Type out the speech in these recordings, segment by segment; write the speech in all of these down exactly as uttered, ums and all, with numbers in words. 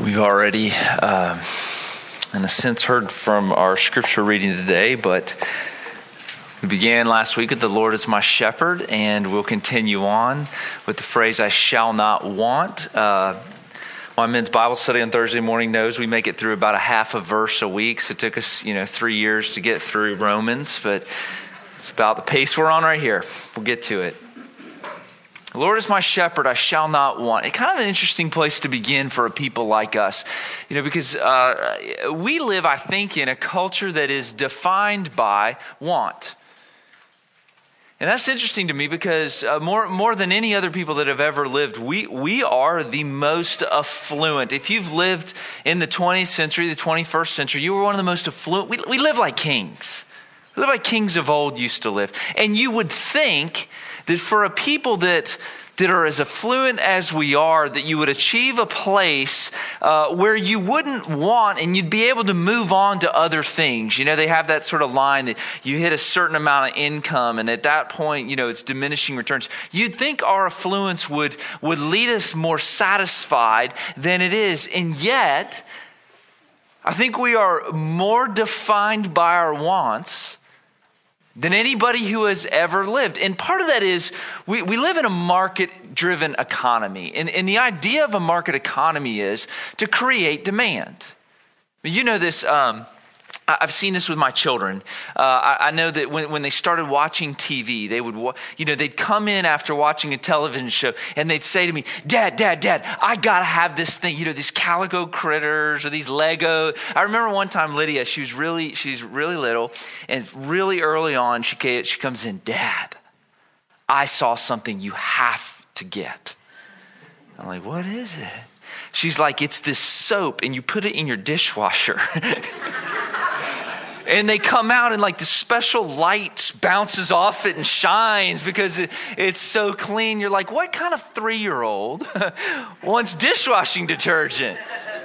We've already, uh, in a sense, heard from our scripture reading today, but we began last week with the Lord is my shepherd, and we'll continue on with the phrase, I shall not want. Uh, my men's Bible study on Thursday morning knows we make it through about a half a verse a week, so it took us, you know, three years to get through Romans, but it's about the pace we're on right here. We'll get to it. The Lord is my shepherd, I shall not want. It's kind of an interesting place to begin for a people like us, you know, because uh, we live, I think, in a culture that is defined by want. And that's interesting to me because uh, more more than any other people that have ever lived, we we are the most affluent. If you've lived in the twentieth century, the twenty-first century, you were one of the most affluent. We, we live like kings. We live like kings of old used to live. And you would think that for a people that that are as affluent as we are, that you would achieve a place uh, where you wouldn't want and you'd be able to move on to other things. You know, they have that sort of line that you hit a certain amount of income and at that point, you know, it's diminishing returns. You'd think our affluence would, would lead us more satisfied than it is. And yet, I think we are more defined by our wants than anybody who has ever lived. And part of that is we, we live in a market-driven economy. And, and the idea of a market economy is to create demand. You know this, um, I've seen this with my children. Uh, I, I know that when, when they started watching T V, they would, you know, they'd come in after watching a television show and they'd say to me, Dad, Dad, Dad, I gotta have this thing, you know, these calico critters or these Lego. I remember one time Lydia, she was really, she's really little and really early on, she, came, she comes in, Dad, I saw something you have to get. I'm like, what is it? She's like, it's this soap and you put it in your dishwasher. And they come out and like the special light bounces off it and shines because it, it's so clean. You're like, what kind of three-year-old wants dishwashing detergent?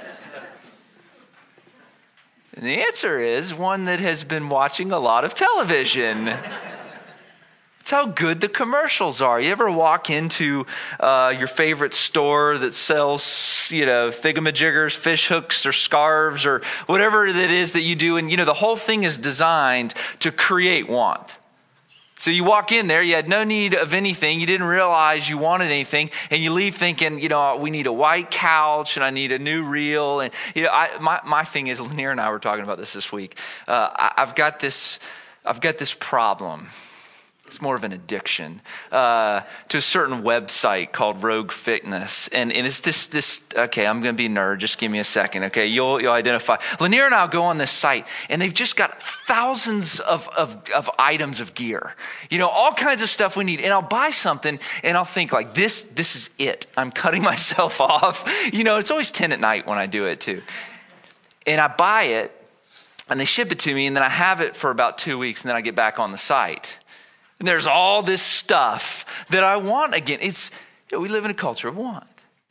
And the answer is one that has been watching a lot of television. It's how good the commercials are. You ever walk into uh, your favorite store that sells, you know, thingamajiggers, fish hooks, or scarves, or whatever it is that you do, and you know the whole thing is designed to create want. So you walk in there, you had no need of anything, you didn't realize you wanted anything, and you leave thinking, you know, we need a white couch, and I need a new reel, and you know, I, my my thing is, Lanier and I were talking about this this week. Uh, I, I've got this, I've got this problem. It's more of an addiction uh, to a certain website called Rogue Fitness. And, and it's this, this, okay, I'm going to be a nerd. Just give me a second, okay? You'll, you'll identify. Lanier and I will go on this site, and they've just got thousands of, of, of items of gear. You know, all kinds of stuff we need. And I'll buy something, and I'll think like, this, this is it. I'm cutting myself off. You know, it's always ten at night when I do it too. And I buy it, and they ship it to me, and then I have it for about two weeks, and then I get back on the site. And there's all this stuff that I want again. It's, you know, we live in a culture of want.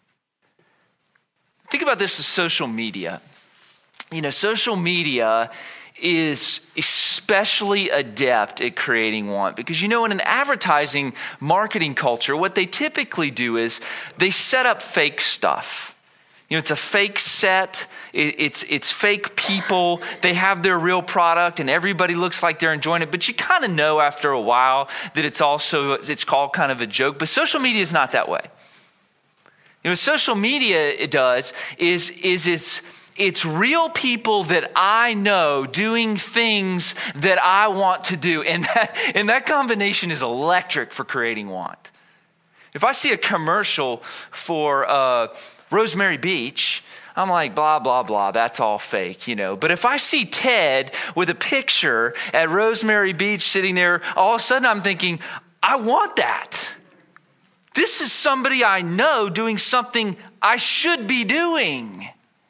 Think about this as social media. You know, social media is especially adept at creating want because, you know, in an advertising marketing culture, what they typically do is they set up fake stuff. You know, it's a fake set, it's it's fake people, they have their real product and everybody looks like they're enjoying it, but you kind of know after a while that it's also, it's called kind of a joke, but social media is not that way. You know, what social media it does is, is it's, it's real people that I know doing things that I want to do, and that, and that combination is electric for creating want. If I see a commercial for, uh, Rosemary Beach, I'm like, blah, blah, blah, that's all fake, you know. But if I see Ted with a picture at Rosemary Beach sitting there, all of a sudden I'm thinking, I want that. This is somebody I know doing something I should be doing.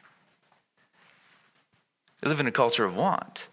We live in a culture of want.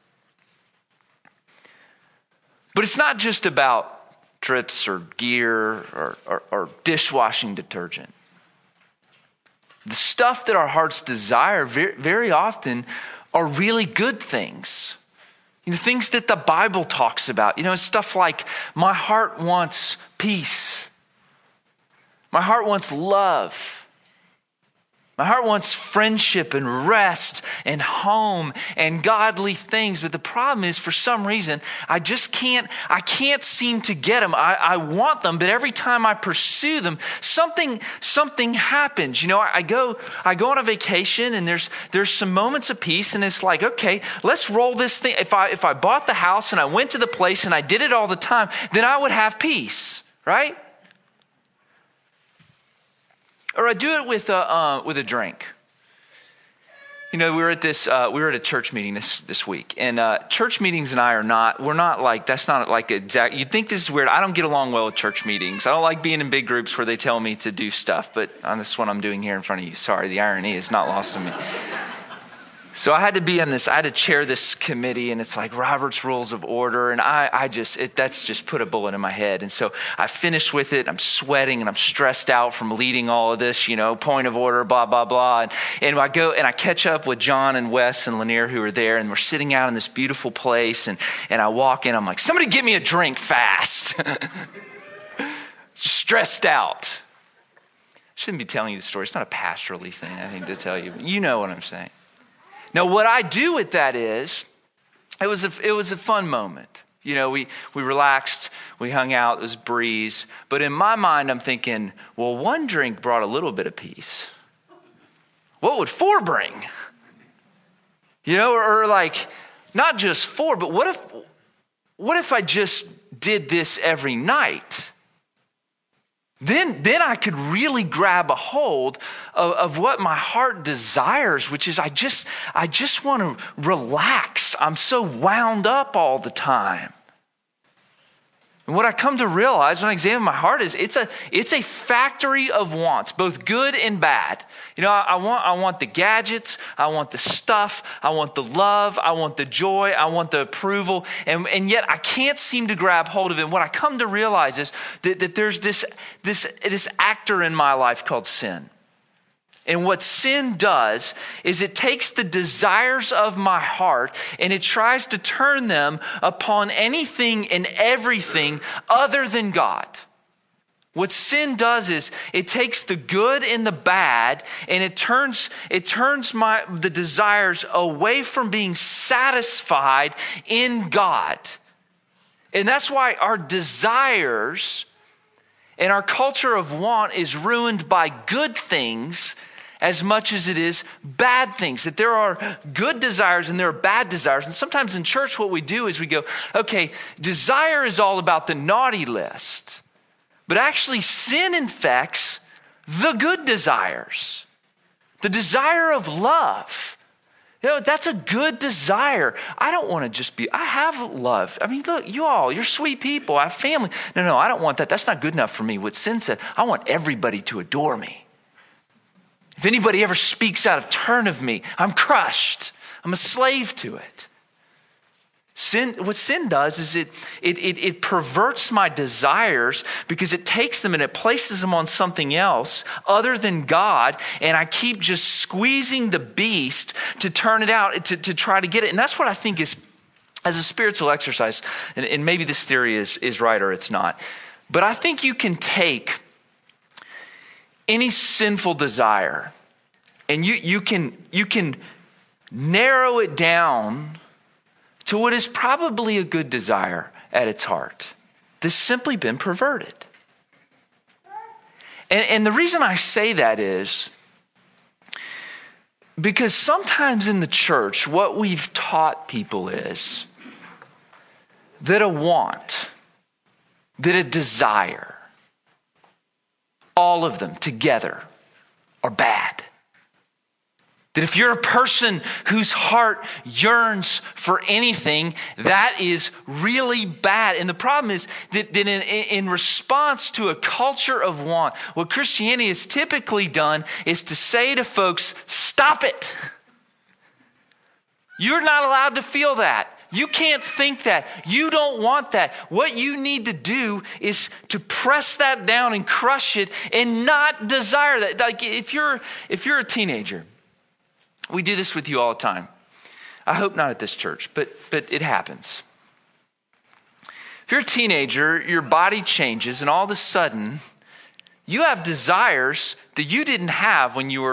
But it's not just about trips or gear or, or, or dishwashing detergent. The stuff that our hearts desire very, very often are really good things. You know, things that the Bible talks about. You know, it's stuff like, my heart wants peace. My heart wants love. My heart wants friendship and rest and home and godly things. But the problem is, for some reason, I just can't, I can't seem to get them. I, I want them, but every time I pursue them, something, something happens. You know, I, I go, I go on a vacation and there's, there's some moments of peace, and it's like, okay, let's roll this thing. If I, if I bought the house and I went to the place and I did it all the time, then I would have peace, right? Or I do it with a uh, with a drink. You know, we were at this uh, we were at a church meeting this this week, and uh, church meetings and I are not we're not like that's not like exact. You'd think this is weird. I don't get along well with church meetings. I don't like being in big groups where they tell me to do stuff. But uh, this is what I'm doing here in front of you. Sorry, the irony is not lost on me. So I had to be on this, I had to chair this committee, and it's like Robert's Rules of Order. And I, I just, it, that's just put a bullet in my head. And so I finished with it. I'm sweating and I'm stressed out from leading all of this, you know, point of order, blah, blah, blah. And, and I go and I catch up with John and Wes and Lanier who are there, and we're sitting out in this beautiful place. And, and I walk in, I'm like, somebody get me a drink fast. Stressed out. Shouldn't be telling you the story. It's not a pastorally thing, I think, to tell you. But you know what I'm saying. Now, what I do with that is, it was a, it was a fun moment. You know, we, we relaxed, we hung out, it was a breeze. But in my mind, I'm thinking, well, one drink brought a little bit of peace. What would four bring? You know, or, or like, not just four, but what if, what if I just did this every night? Then, then I could really grab a hold of, of what my heart desires, which is I just, I just want to relax. I'm so wound up all the time. And what I come to realize when I examine my heart is it's a, it's a factory of wants, both good and bad. You know, I, I want, I want the gadgets, I want the stuff, I want the love, I want the joy, I want the approval, and, and yet I can't seem to grab hold of it. And what I come to realize is that, that there's this, this, this actor in my life called sin. And what sin does is it takes the desires of my heart and it tries to turn them upon anything and everything other than God. What sin does is it takes the good and the bad and it turns it turns my the desires away from being satisfied in God. And that's why our desires and our culture of want is ruined by good things as much as it is bad things. That there are good desires and there are bad desires. And sometimes in church what we do is we go, okay, desire is all about the naughty list. But actually sin infects the good desires. The desire of love. You know, that's a good desire. I don't want to just be, I have love. I mean, look, you all, you're sweet people. I have family. No, no, I don't want that. That's not good enough for me. What sin said, I want everybody to adore me. If anybody ever speaks out of turn of me, I'm crushed. I'm a slave to it. Sin, what sin does is it, it, it, it perverts my desires because it takes them and it places them on something else other than God. And I keep just squeezing the beast to turn it out, to, to try to get it. And that's what I think is, as a spiritual exercise, and, and maybe this theory is, is right or it's not. But I think you can take any sinful desire and you, you can, you can narrow it down to what is probably a good desire at its heart. That's simply been perverted. And, and the reason I say that is because sometimes in the church, what we've taught people is that a want, that a desire, all of them together are bad. That if you're a person whose heart yearns for anything, that is really bad. And the problem is that, that in, in response to a culture of want, what Christianity has typically done is to say to folks, stop it. You're not allowed to feel that. You can't think that. You don't want that. What you need to do is to press that down and crush it and not desire that. Like if you're if you're a teenager, we do this with you all the time. I hope not at this church, but but it happens. If you're a teenager, your body changes and all of a sudden you have desires that you didn't have when you were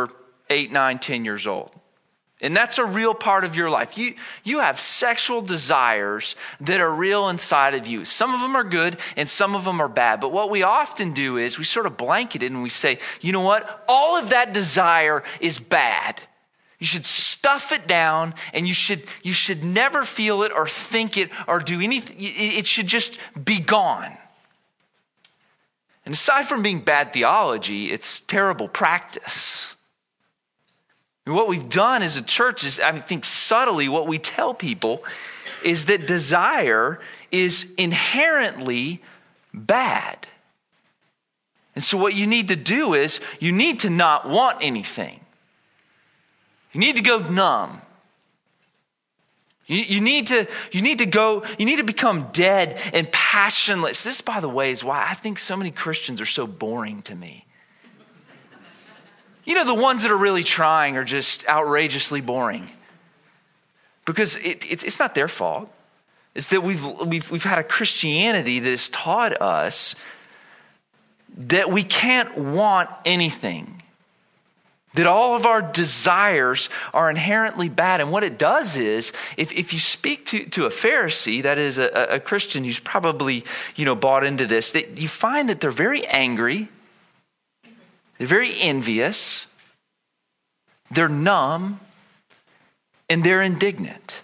eight, nine, ten years old. And that's a real part of your life. You, you have sexual desires that are real inside of you. Some of them are good and some of them are bad. But what we often do is we sort of blanket it and we say, you know what? All of that desire is bad. You should stuff it down and you should, you should never feel it or think it or do anything. It should just be gone. And aside from being bad theology, it's terrible practice. And what we've done as a church is, I think subtly, what we tell people is that desire is inherently bad. And so what you need to do is you need to not want anything. You need to go numb. You, you need to, you need to go, you need to become dead and passionless. This, by the way, is why I think so many Christians are so boring to me. You know, the ones that are really trying are just outrageously boring. Because it, it's, it's not their fault. It's that we've, we've, we've had a Christianity that has taught us that we can't want anything. That all of our desires are inherently bad. And what it does is, if, if you speak to, to a Pharisee, that is a, a Christian who's probably, you know, bought into this, that you find that they're very angry. They're very envious, they're numb, and they're indignant.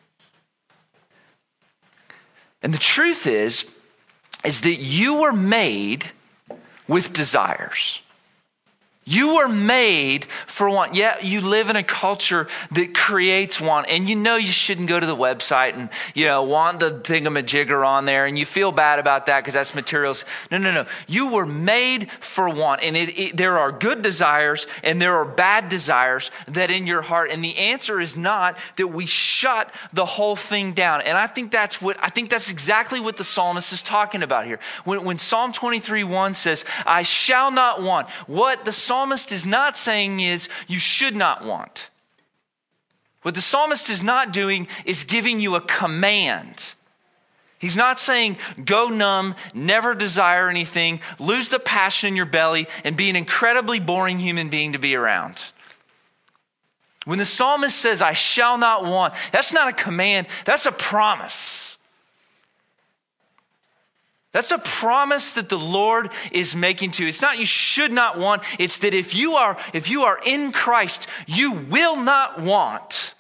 And the truth is, is that you were made with desires. You were made for want. Yeah, you live in a culture that creates want, and you know you shouldn't go to the website and, you know, want the thingamajigger on there, and you feel bad about that because that's materials. No, no, no. You were made for want, and it, it, there are good desires and there are bad desires that in your heart. And the answer is not that we shut the whole thing down. And I think that's what I think that's exactly what the psalmist is talking about here. When, when Psalm twenty-three one says, "I shall not want," what the psalmist is not saying is you should not want. What the psalmist is not doing is giving you a command. He's not saying go numb, never desire anything, lose the passion in your belly, and be an incredibly boring human being to be around. When the psalmist says I shall not want, that's not a command, that's a promise. That's a promise that the Lord is making to you. It's not you should not want. It's that if you are, if you are in Christ, you will not want.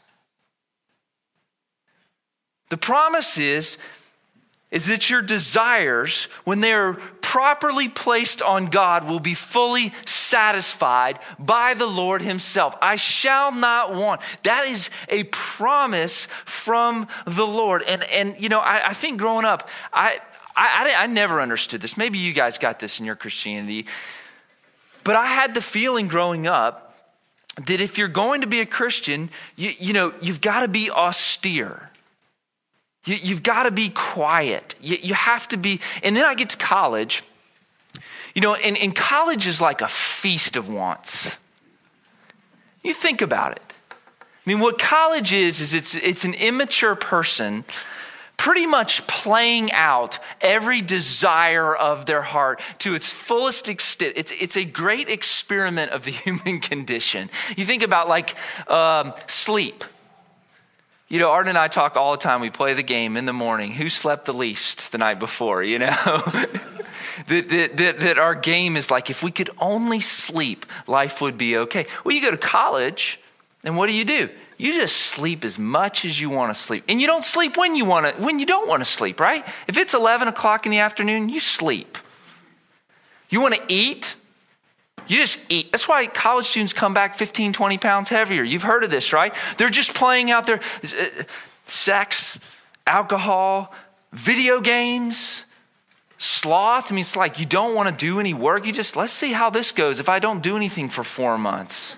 The promise is, is that your desires, when they're properly placed on God, will be fully satisfied by the Lord himself. I shall not want. That is a promise from the Lord. And, and you know, I, I think growing up, I... I, I, I never understood this. Maybe you guys got this in your Christianity. But I had the feeling growing up that if you're going to be a Christian, you, you know, you've got to be austere. You, you've got to be quiet. You, you have to be. And then I get to college. You know, and, and college is like a feast of wants. You think about it. I mean, what college is, is it's it's an immature person pretty much playing out every desire of their heart to its fullest extent. It's, it's a great experiment of the human condition. You think about like um, sleep. You know, Arden and I talk all the time. We play the game in the morning. Who slept the least the night before, you know? that, that, that, that our game is like, if we could only sleep, life would be okay. Well, you go to college, and what do you do? You just sleep as much as you want to sleep. And you don't sleep when you want to, when you don't want to sleep, right? If it's eleven o'clock in the afternoon, you sleep. You want to eat? You just eat. That's why college students come back fifteen, twenty pounds heavier. You've heard of this, right? They're just playing out their sex, alcohol, video games, sloth. I mean, it's like you don't want to do any work. You just, let's see how this goes if I don't do anything for four months.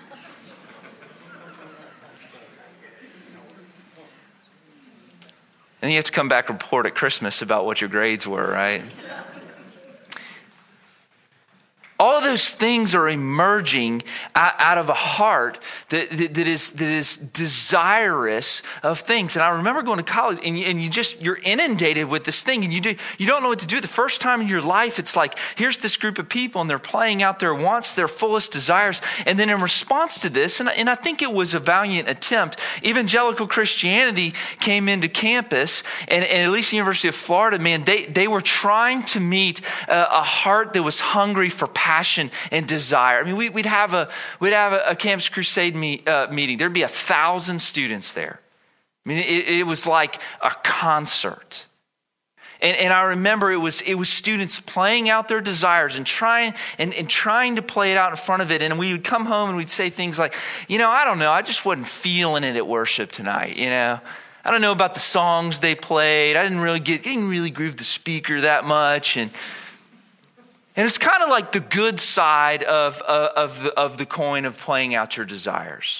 And you have to come back and report at Christmas about what your grades were, right? All of those things are emerging out of a heart that, that, that is that is desirous of things. And I remember going to college, and you, and you just you're inundated with this thing, and you do you don't know what to do. The first time in your life, it's like here's this group of people, and they're playing out their wants, their fullest desires, and then in response to this, and, and I think it was a valiant attempt. Evangelical Christianity came into campus, and, and at least the University of Florida, man, they they were trying to meet a, a heart that was hungry for passion and desire. I mean, we, we'd have a we'd have a, a Campus Crusade meet, uh, meeting. There'd be a thousand students there. I mean, it, it was like a concert. And, and I remember it was it was students playing out their desires and trying and, and trying to play it out in front of it. And we would come home and we'd say things like, you know, I don't know, I just wasn't feeling it at worship tonight. You know, I don't know about the songs they played. I didn't really get didn't really groove the speaker that much. And And it's kind of like the good side of, uh, of, the, of the coin of playing out your desires.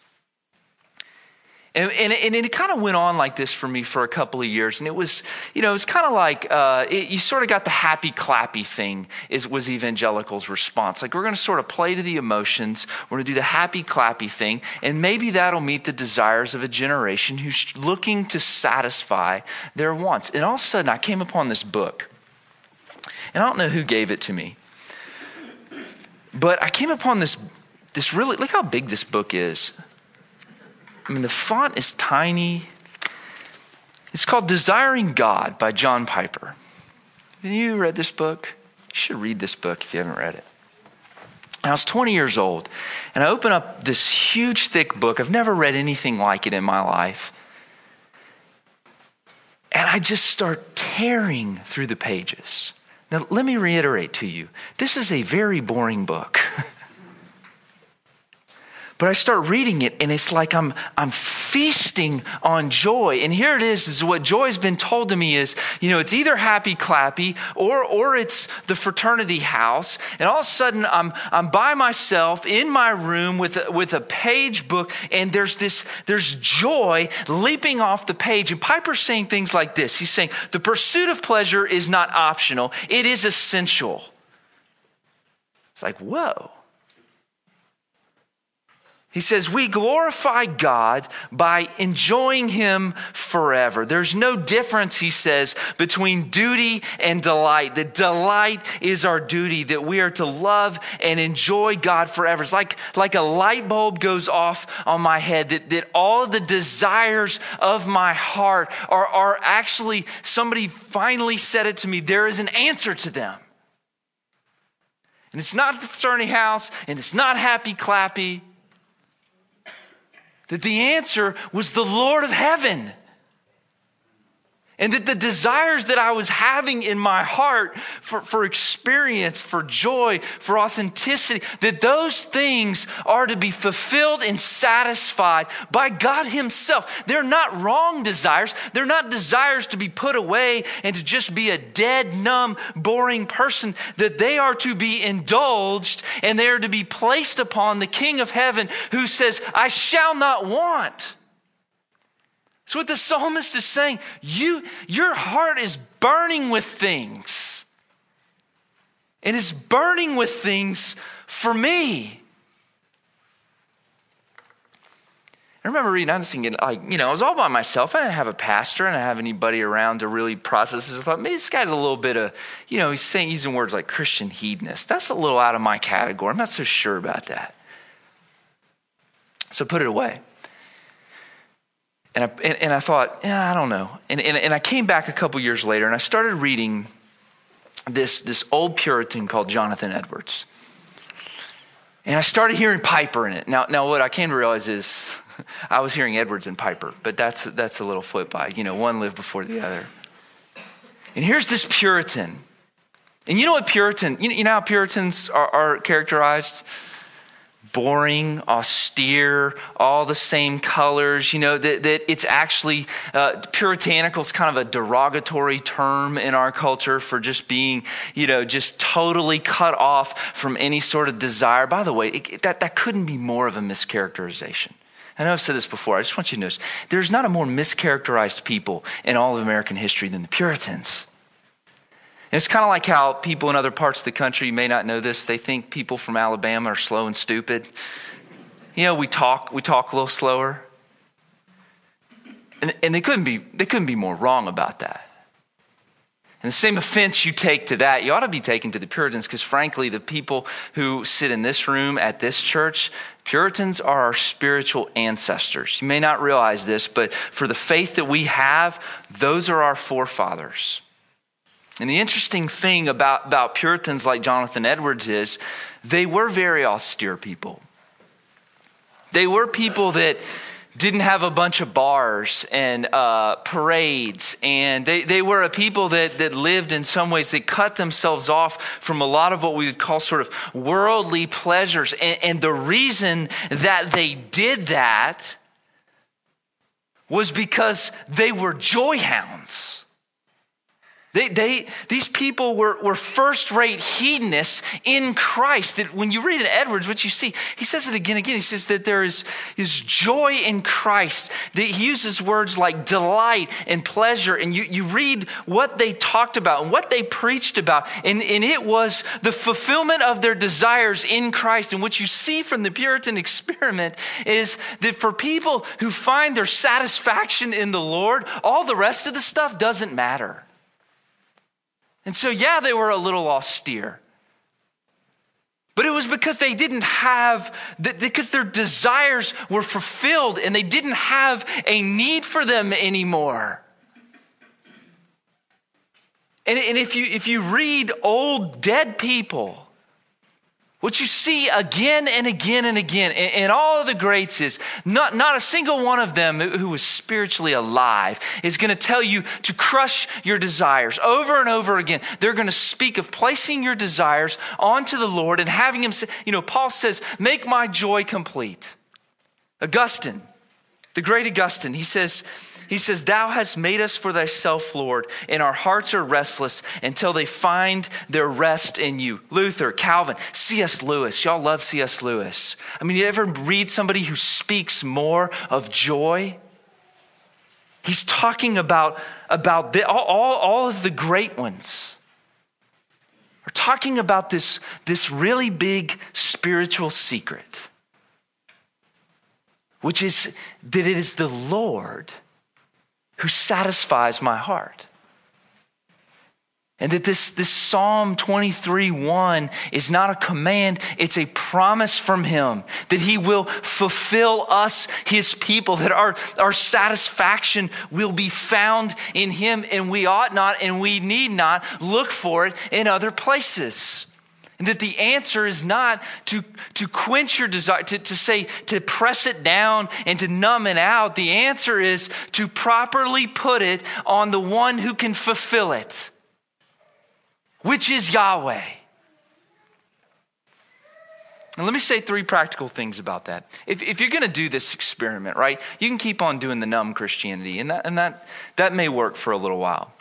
And, and, and it kind of went on like this for me for a couple of years. And it was, you know, it was kind of like, uh, it, you sort of got the happy clappy thing is was evangelicals' response. Like, we're going to sort of play to the emotions. We're going to do the happy clappy thing. And maybe that'll meet the desires of a generation who's looking to satisfy their wants. And all of a sudden I came upon this book. And I don't know who gave it to me, but I came upon this, this really, look how big this book is. I mean, the font is tiny. It's called Desiring God by John Piper. Have you read this book? You should read this book if you haven't read it. And I was twenty years old, and I open up this huge, thick book. I've never read anything like it in my life. And I just start tearing through the pages. Now, let me reiterate to you, this is a very boring book. But I start reading it, and it's like I'm I'm feasting on joy. And here it is, is what joy has been told to me is, you know, it's either happy clappy or or it's the fraternity house. And all of a sudden, I'm I'm by myself in my room with a, with a page book, and there's this there's joy leaping off the page. And Piper's saying things like this. He's saying the pursuit of pleasure is not optional; it is essential. It's like, whoa. He says, we glorify God by enjoying him forever. There's no difference, he says, between duty and delight. The delight is our duty, that we are to love and enjoy God forever. It's like, like a light bulb goes off on my head, that, that all of the desires of my heart are, are actually, somebody finally said it to me, there is an answer to them. And it's not the fraternity house, and it's not happy clappy. That the answer was the Lord of heaven. And that the desires that I was having in my heart for, for experience, for joy, for authenticity, that those things are to be fulfilled and satisfied by God himself. They're not wrong desires. They're not desires to be put away and to just be a dead, numb, boring person. That they are to be indulged, and they are to be placed upon the King of heaven, who says, I shall not want. So what the psalmist is saying, you, your heart is burning with things. It is burning with things for me. I remember reading, I was thinking, like, you know, I was all by myself. I didn't have a pastor. I didn't have anybody around to really process this. I thought, maybe this guy's a little bit of, you know, he's saying, using words like Christian hedonist. That's a little out of my category. I'm not so sure about that. So put it away. And I, and, and I thought, yeah, I don't know. And, and, and I came back a couple years later, and I started reading this, this old Puritan called Jonathan Edwards. And I started hearing Piper in it. Now, now what I came to realize is I was hearing Edwards and Piper, but that's, that's a little flip by. You know, one lived before the other. And here's this Puritan. And you know what Puritan, you know, you know how Puritans are, are characterized? Boring, austere, all the same colors, you know, that, that it's actually, uh, puritanical is kind of a derogatory term in our culture for just being, you know, just totally cut off from any sort of desire. By the way, it, that, that couldn't be more of a mischaracterization. I know I've said this before. I just want you to notice, there's not a more mischaracterized people in all of American history than the Puritans. And it's kind of like how people in other parts of the country, you may not know this, they think people from Alabama are slow and stupid. You know, we talk, we talk a little slower. And, and they couldn't be, they couldn't be more wrong about that. And the same offense you take to that, you ought to be taken to the Puritans, because frankly, the people who sit in this room at this church, Puritans are our spiritual ancestors. You may not realize this, but for the faith that we have, those are our forefathers. And the interesting thing about, about Puritans like Jonathan Edwards is they were very austere people. They were people that didn't have a bunch of bars and uh, parades. And they, they were a people that, that lived in some ways, that cut themselves off from a lot of what we would call sort of worldly pleasures. And, and the reason that they did that was because they were joy hounds. They, they, these people were, were first-rate hedonists in Christ. That when you read in Edwards, what you see, he says it again and again. He says that there is, is joy in Christ. That he uses words like delight and pleasure. And you, you read what they talked about and what they preached about. And, and it was the fulfillment of their desires in Christ. And what you see from the Puritan experiment is that for people who find their satisfaction in the Lord, all the rest of the stuff doesn't matter. And so, yeah, they were a little austere. But it was because they didn't have, because their desires were fulfilled and they didn't have a need for them anymore. And, and if you if you read old dead people, what you see again and again and again in all of the greats is not, not a single one of them who was spiritually alive is going to tell you to crush your desires over and over again. They're going to speak of placing your desires onto the Lord and having him say, you know, Paul says, make my joy complete. Augustine, the great Augustine, he says, He says, thou hast made us for thyself, Lord, and our hearts are restless until they find their rest in you. Luther, Calvin, C S Lewis. Y'all love C S Lewis. I mean, you ever read somebody who speaks more of joy? He's talking about, about the, all, all, all of the great ones. We're talking about this, this really big spiritual secret, which is that it is the Lord who satisfies my heart. And that this, this Psalm twenty-three one is not a command, it's a promise from him that he will fulfill us, his people, that our, our satisfaction will be found in him, and we ought not and we need not look for it in other places. And that the answer is not to, to quench your desire, to, to say, to press it down and to numb it out. The answer is to properly put it on the one who can fulfill it, which is Yahweh. And let me say three practical things about that. If, if you're going to do this experiment, right, you can keep on doing the numb Christianity, and that, and that, that may work for a little while.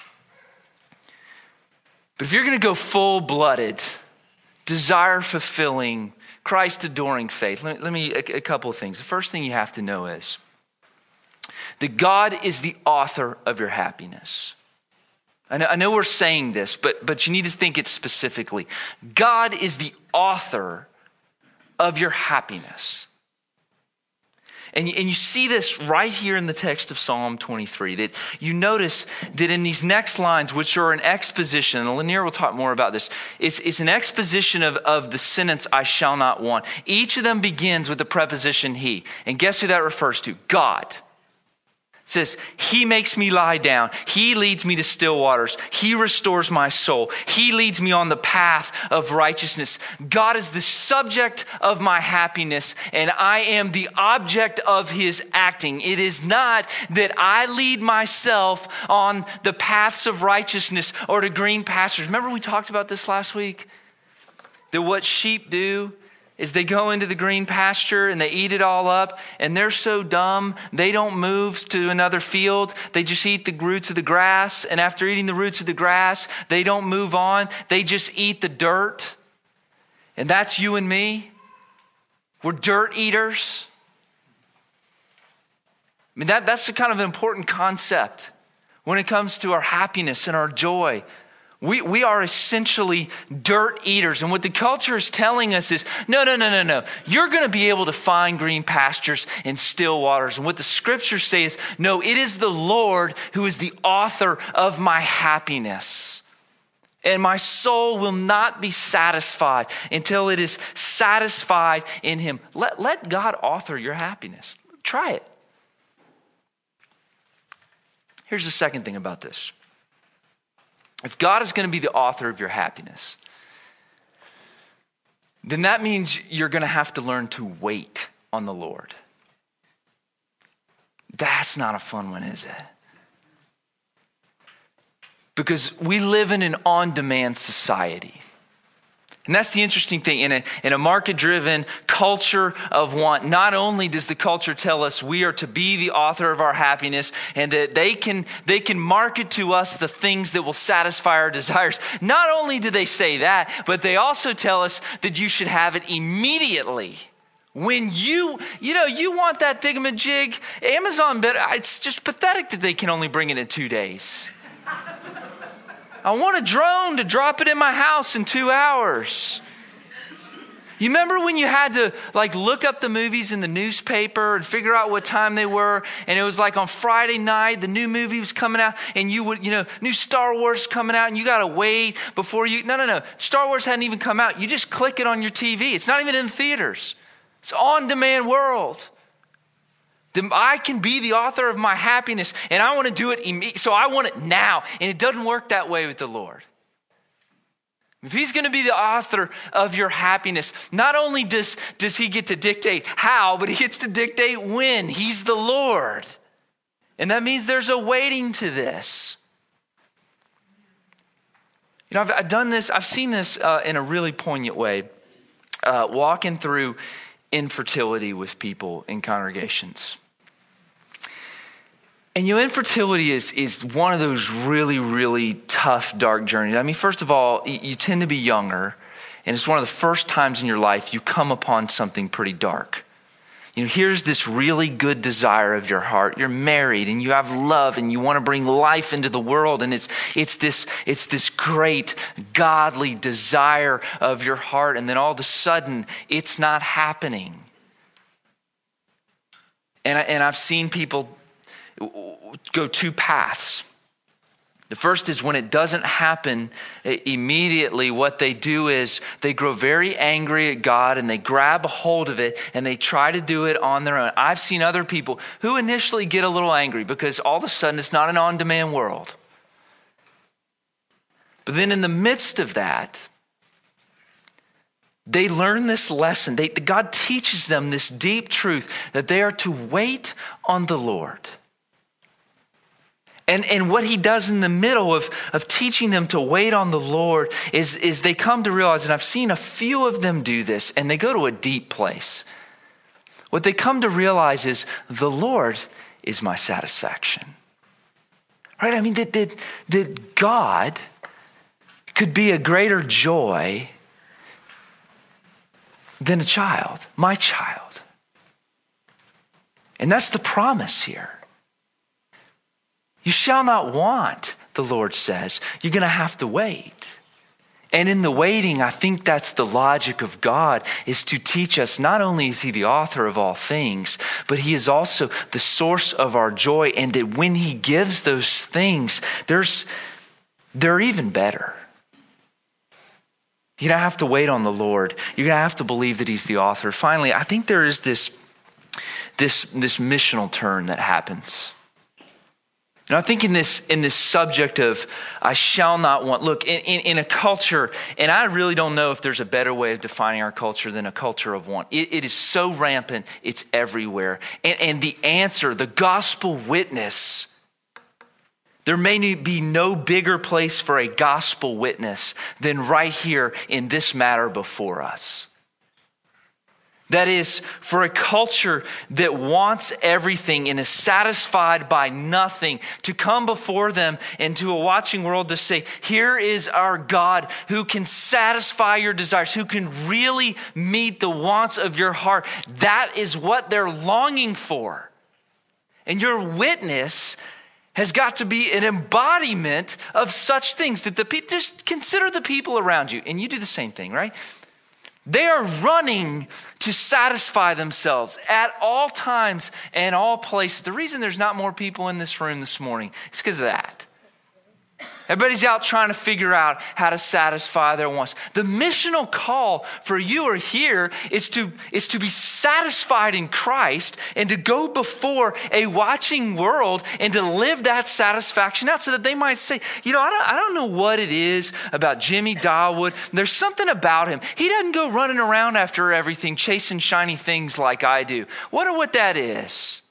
But if you're going to go full-blooded, desire-fulfilling, Christ-adoring faith, let me, let me a, a couple of things. The first thing you have to know is that God is the author of your happiness. I know, I know we're saying this, but, but you need to think it specifically. God is the author of your happiness. And, and you see this right here in the text of Psalm twenty-three, that you notice that in these next lines, which are an exposition, and Lanier will talk more about this, it's, it's an exposition of, of the sentence, I shall not want. Each of them begins with the preposition he. And guess who that refers to? God. It says, he makes me lie down. He leads me to still waters. He restores my soul. He leads me on the path of righteousness. God is the subject of my happiness, and I am the object of his acting. It is not that I lead myself on the paths of righteousness or to green pastures. Remember we talked about this last week? That what sheep do is they go into the green pasture and they eat it all up, and they're so dumb, they don't move to another field. They just eat the roots of the grass, and after eating the roots of the grass, they don't move on. They just eat the dirt. And that's you and me. We're dirt eaters. I mean, that, that's a kind of an important concept when it comes to our happiness and our joy. We we are essentially dirt eaters. And what the culture is telling us is, no, no, no, no, no. You're going to be able to find green pastures and still waters. And what the scriptures say is, no, it is the Lord who is the author of my happiness. And my soul will not be satisfied until it is satisfied in him. Let, let God author your happiness. Try it. Here's the second thing about this. If God is going to be the author of your happiness, then that means you're going to have to learn to wait on the Lord. That's not a fun one, is it? Because we live in an on-demand society. And that's the interesting thing. In a, in a market-driven culture of want, not only does the culture tell us we are to be the author of our happiness and that they can, they can market to us the things that will satisfy our desires. Not only do they say that, but they also tell us that you should have it immediately. When you, you know, you want that thingamajig, Amazon, but it's just pathetic that they can only bring it in two days. I want a drone to drop it in my house in two hours. You remember when you had to like look up the movies in the newspaper and figure out what time they were? And it was like on Friday night, the new movie was coming out and you would, you know, new Star Wars coming out and you got to wait before you, no, no, no. Star Wars hadn't even come out. You just click it on your T V. It's not even in the theaters. It's on-demand world. I can be the author of my happiness and I want to do it immediately. So I want it now. And it doesn't work that way with the Lord. If he's going to be the author of your happiness, not only does, does he get to dictate how, but he gets to dictate when. He's the Lord. And that means there's a waiting to this. You know, I've, I've done this, I've seen this uh, in a really poignant way, uh, walking through infertility with people in congregations. And you know, infertility is, is one of those really, really tough, dark journeys. I mean, first of all, you, you tend to be younger, and it's one of the first times in your life you come upon something pretty dark. You know, here's this really good desire of your heart. You're married and you have love and you want to bring life into the world. And it's it's this it's this great godly desire of your heart. And then all of a sudden, it's not happening. And, I, and I've seen people go two paths. The first is when it doesn't happen immediately, what they do is they grow very angry at God and they grab a hold of it and they try to do it on their own. I've seen other people who initially get a little angry because all of a sudden it's not an on-demand world. But then in the midst of that, they learn this lesson. They, God teaches them this deep truth that they are to wait on the Lord. And, and what he does in the middle of, of teaching them to wait on the Lord is, is they come to realize, and I've seen a few of them do this, and they go to a deep place. What they come to realize is the Lord is my satisfaction. Right? I mean, that, that, that God could be a greater joy than a child, my child. And that's the promise here. You shall not want, the Lord says. You're going to have to wait. And in the waiting, I think that's the logic of God, is to teach us not only is he the author of all things, but he is also the source of our joy. And that when he gives those things, there's, they're even better. You're going to have to wait on the Lord. You're going to have to believe that he's the author. Finally, I think there is this, this, this missional turn that happens. And I think in this in this subject of I shall not want, look, in, in, in a culture, and I really don't know if there's a better way of defining our culture than a culture of want. It, it is so rampant, it's everywhere. And, and the answer, the gospel witness, there may be no bigger place for a gospel witness than right here in this matter before us. That is, for a culture that wants everything and is satisfied by nothing, to come before them and to a watching world to say, here is our God who can satisfy your desires, who can really meet the wants of your heart. That is what they're longing for. And your witness has got to be an embodiment of such things that the people, just consider the people around you, and you do the same thing, right? They are running to satisfy themselves at all times and all places. The reason there's not more people in this room this morning is because of that. Everybody's out trying to figure out how to satisfy their wants. The missional call for you or here is to, is to be satisfied in Christ and to go before a watching world and to live that satisfaction out so that they might say, you know, I don't, I don't know what it is about Jimmy Dawood. There's something about him. He doesn't go running around after everything, chasing shiny things like I do. Wonder what that is.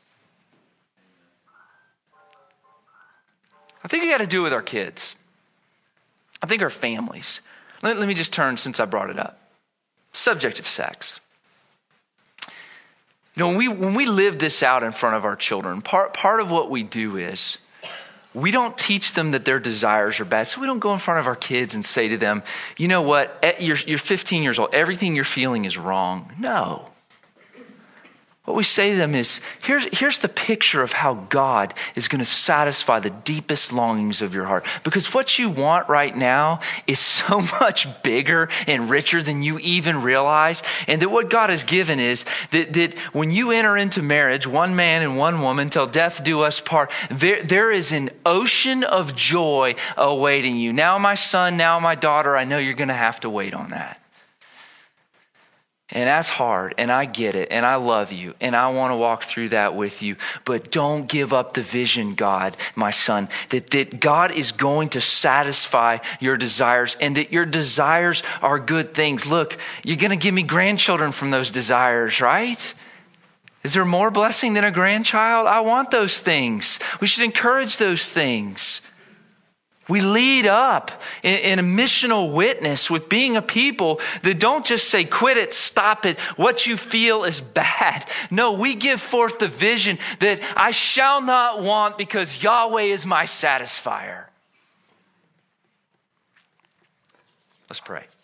I think we got to do it with our kids. I think our families. Let, let me just turn since I brought it up. Subject of sex. You know, when we when we live this out in front of our children, part part of what we do is we don't teach them that their desires are bad. So we don't go in front of our kids and say to them, you know what, you're, you're fifteen years old. Everything you're feeling is wrong. No. What we say to them is, here's, here's the picture of how God is going to satisfy the deepest longings of your heart. Because what you want right now is so much bigger and richer than you even realize. And that what God has given is that, that when you enter into marriage, one man and one woman, till death do us part, there, there is an ocean of joy awaiting you. Now, my son, now, my daughter, I know you're going to have to wait on that. And that's hard, and I get it, and I love you, and I want to walk through that with you. But don't give up the vision, God, my son, that, that God is going to satisfy your desires and that your desires are good things. Look, you're going to give me grandchildren from those desires, right? Is there more blessing than a grandchild? I want those things. We should encourage those things. We lead up in, in a missional witness with being a people that don't just say, quit it, stop it, what you feel is bad. No, we give forth the vision that I shall not want because Yahweh is my satisfier. Let's pray.